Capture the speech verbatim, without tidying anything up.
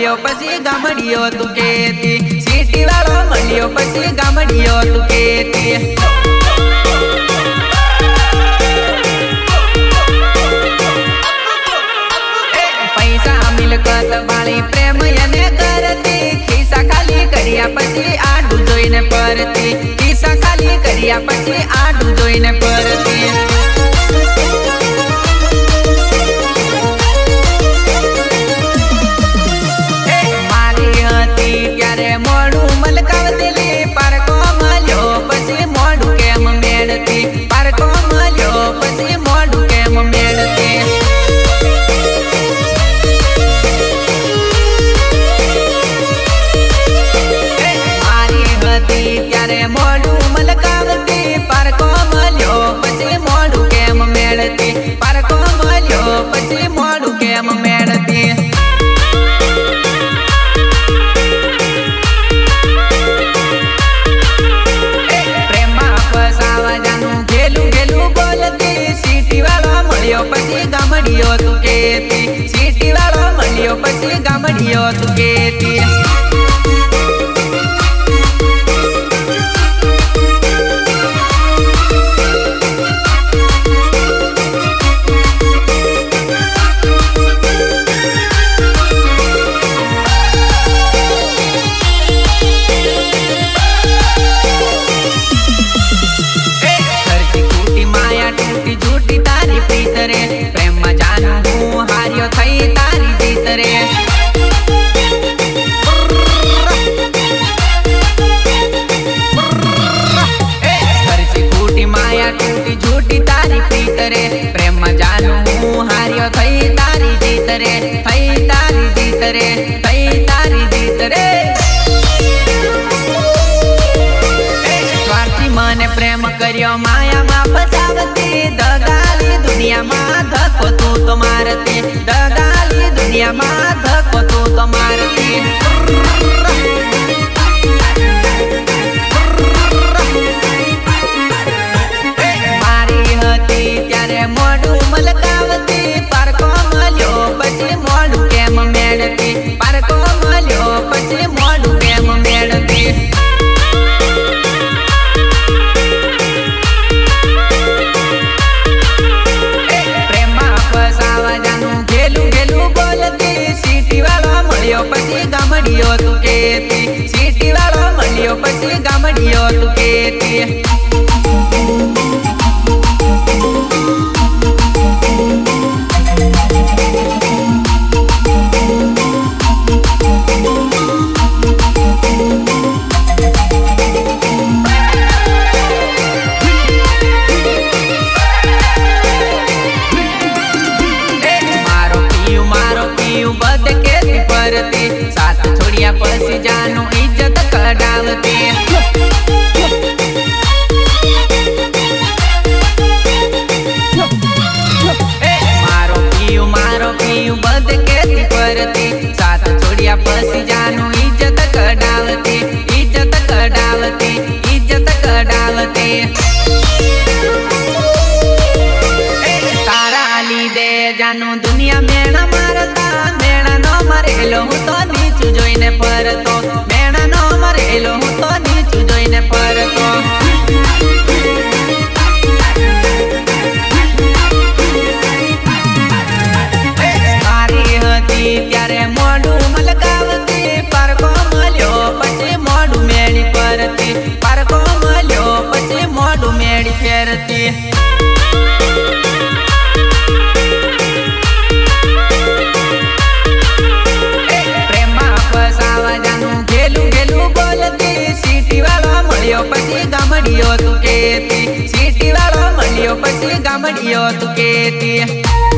મળ્યો પછી ગામડિયો તું કેતી, સિટી વાળો મળ્યો પછી ગામડિયો તું કેતી। પૈસા મિલકત વાળી પ્રેમ એને કરતી, ખિસ્સા ખાલી કર્યા પછી આડું જોઈને પરતી, ખિસ્સા ખાલી કર્યા પછી આડું જોઈને પરતી। મારી હતી ત્યારે મોઢું મલકાવતી, પારકો મળ્યો પછી મોઢું કેમ મેળતી, પારકો મળ્યો પછી મોઢું કેમ મેળતી। ત્યારે મોઢું મલકાવતી, પારકો મળ્યો પછી મોઢું કેમ મેળતી, પારકો મળ્યો પછી મોઢું કેમ મેળતી। પ્રેમમાં ફસાવા જાનું ઘેલું ઘેલું બોલતી, સિટી વાળો મળ્યો પછી ગામડિયો તું કેતી, સિટી વાળો મળ્યો પછી ગામડિયો તું કેતી। પ્રેમ માં જાનું હું હાર્યો થઈ તારી જીત રે, ખર્ચી ખોટી માયા તૂટી જૂટી તારી પ્રીત રે, પ્રેમ માં જાનું હું હાર્યો થઈ તારી જીત રે, થઈ તારી જીત રે, થઈ તારી જીત રે। સ્વાર્થી મને પ્રેમ કર્યો માયામાં ફસાવતી, દગાલી દુનિયામાં ધક્કો તું તો મારતી, દગાલી દુનિયામાં ધક્કો તું તો મારતી। મારી હતી ત્યારે મોઢું મલકાવતી, પારકો મળ્યો પછી મોઢું કેમ મેળતી, પારકો મળ્યો પછી મોઢું કેમ મેળતી। પછી ગામડિયો તું કેતી, સિટી વાળો મળ્યો પછી ગામડિયો તું કેતી। સાથ છોડ્યા પછી જાનું ઇજ્જત કઢાવતી, મારો પીયું મારો પીયું બધ કેતી પરતી, સાથ છોડ્યા પછી જાનું ઇજ્જત કઢાવતી, ઇજ્જત કઢાવતી, ઇજ્જત કઢાવતી। તારા લીધે જાનું દુનિયા મેણા મારતા, મેણા નો મરેલો હું તો નીચું જોઈને પરતો, મેણા નો મરેલો હું તો નીચું જોઈને પરતો। મારી હતી ત્યારે મોઢું મલકાવતી, પારકો મળ્યો પછી મોઢું મેળી પરતી, પારકો મળ્યો પછી મોઢું મેળી ફેરતી। પછી ગામડિયો તું કેતી, સિટી વાળો મળ્યો પછી ગામડિયો તું કેતી।